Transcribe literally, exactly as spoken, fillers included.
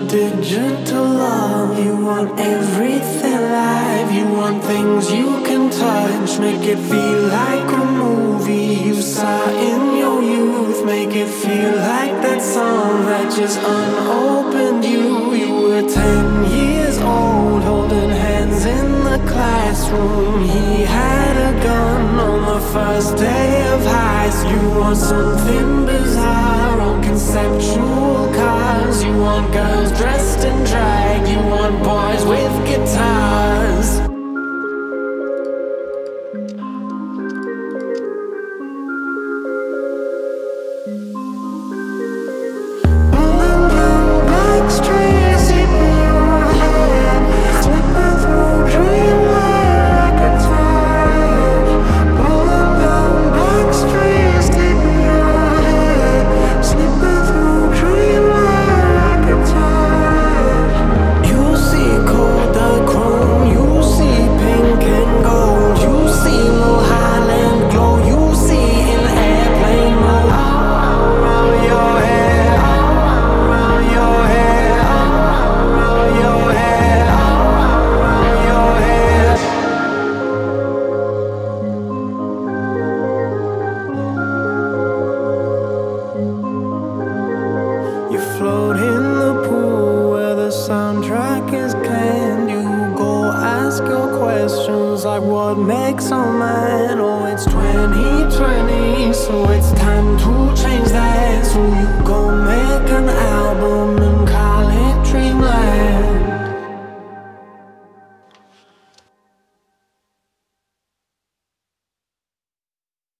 digital love. You want everything live. You want things you can touch. Make it feel like a movie you saw in your youth. Make it feel like that song that just unopened you. You were ten years old, holding hands in the classroom. He had a gun on the first day of high school. You want something bizarre on conceptual cars. You want girls dressed in drag. You want boys with guitars. Float in the pool where the soundtrack is canned. You go ask your questions like what makes a man. Oh, it's twenty twenty, so it's time to change that.